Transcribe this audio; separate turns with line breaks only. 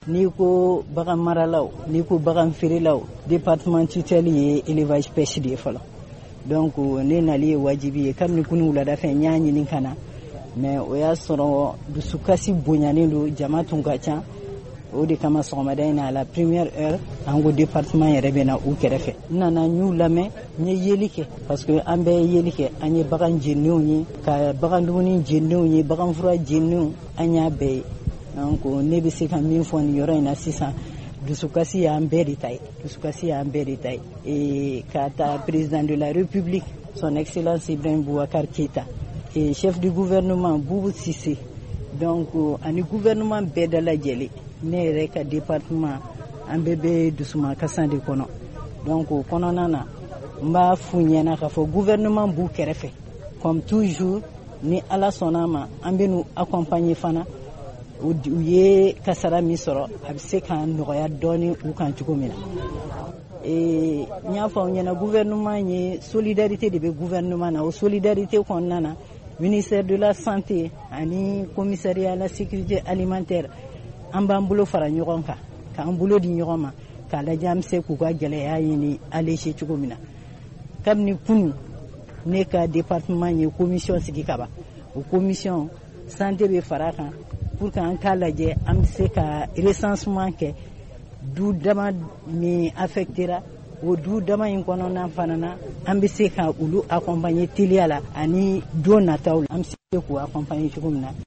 n'i ko bagan maralaw n'i ko bagan feerelaw département tutelle ye élevage pêche de ye fɔlɔ donc ne nali ye wajibi ye kabini kuni wulada fɛ n y'a ɲini ka na mais o y'a sɔrɔ dusukasi bonyanen don jama tun ka ca o de kama sɔgɔmada in na à la première heure an ko département yɛrɛ bɛ na u kɛrɛfɛ n nana n y'u lamɛn n ye yeli kɛ parce que an bɛɛ ye yeli kɛ an ye bagan jenenw ye ka bagan dumuni jenenw ye bagan fura jenenw an y'a bɛɛ ye donc ne bɛ se ka min fɔ nin yɔrɔ in na sisan dusukasi y'an bɛɛ de ta ye dusukasi y'an bɛɛ de ta ye ka taa président de la république son excellence Ibrahim Boubacar Keïta et chef du gouvernement Boubou Cissé donc ani gouvernement bɛɛ dalajɛlen ne yɛrɛ ka département an bɛɛ bɛ dusumakasa de kɔnɔ donc o kɔnɔna na n b'a f'u ɲɛna k'a fɔ gouvernement b'u kɛrɛfɛ comme toujours ni ala sɔnna ma an bɛ n'u accompagner fana u ye kasara min sɔrɔ a bɛ se ka nɔgɔya dɔɔni u kan cogo min na n y'a fɔ aw ɲɛna gouvernement ye solidarité de bɛ gouvernement na o solidarité kɔnɔna na ministère de la santé ani commissariat à la sécurité alimentaire an b'an bolo fara ɲɔgɔn kan k'an bolo di ɲɔgɔn ma k'a lajɛ an bɛ se k'u ka gɛlɛya ɲini alléger cogo min na kabini kunu ne ka département ye commission sigi ka ban o commission santé bɛ fara kan pour que an k'a lajɛ an bɛ se ka recensement kɛ du dama min affectera o du dama in kɔnɔna fana na an bɛ se ka olu accompagner teliya la ani don nataw la an bɛ se k'u accompagner cogo min na